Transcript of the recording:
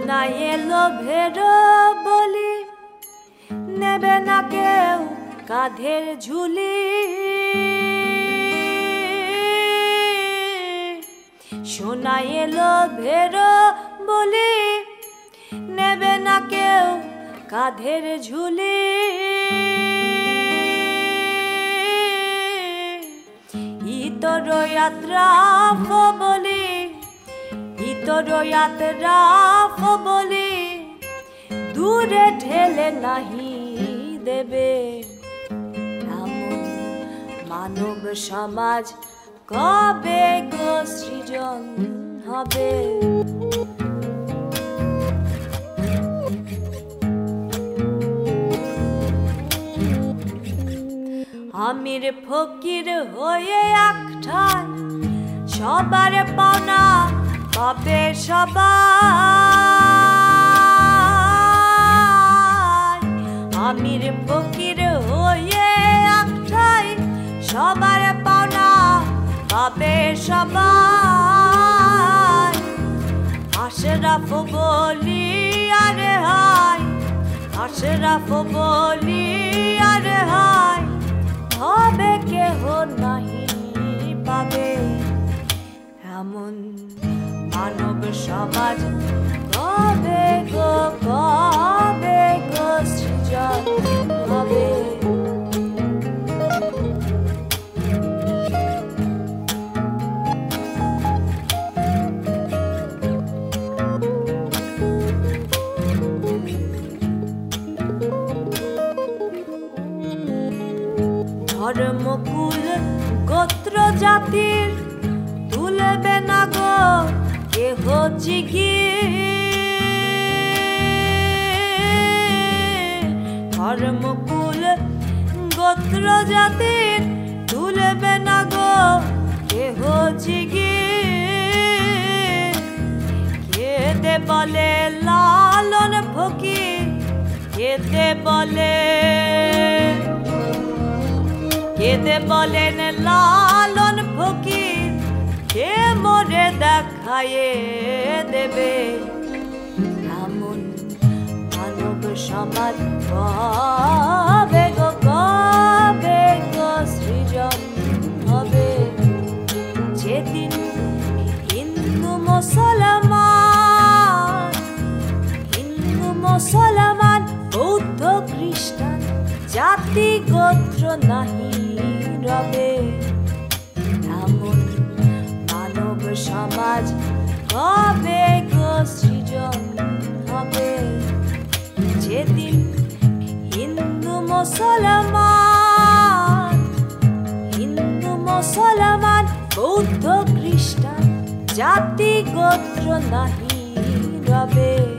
সোনাই এলো ভেরো বলি, নেবে না কেউ কাঁধের ঝুলি। সোনাই এলো ভেরো বলি, নেবে না কেউ কাঁধের ঝুলি। ইতর যাত্রা বলি, ইতর যাত্রা বলি, দূরে ঠেলে নাহি দেবে। এমন মানব সমাজ কবে গো সৃজন হবে? আমির ফকির হয়ে একঠাই সবার পাওনা পাবে সবাই। আমির ফকির হয়ে একঠাই সবার পাওনা পাবে সবাই। আশরাফ বলি আরে হাই, আশরাফ বলি আরে হাই, হবে কেহ নাহি পাবে। এমন মানব সমাজ কবে গো সৃজন হবে? ধর্মকুল গোত্র জাতির তুলবে না গো কেহ জিগির। ধর্মকুল গোত্র জাতির তুলবে না গো কেহ জিগির। কেতে বলে লালন ফকির, কেতে বলে, কেতে বলেন লালন ফকির, কে মোরে দেখায়ে দেবে। এমন মানব সমাজ কবে গো সৃজন হবে? যেদিন হিন্দু মুসলমান বৌদ্ধ খ্রিস্টান জাতি গোত্র নাহি রবে। এমন মানব সমাজ কবে গো সৃজন হবে? যেদিন হিন্দু মুসলমান বৌদ্ধ খ্রিস্টান জাতি গোত্র নাহি রবে।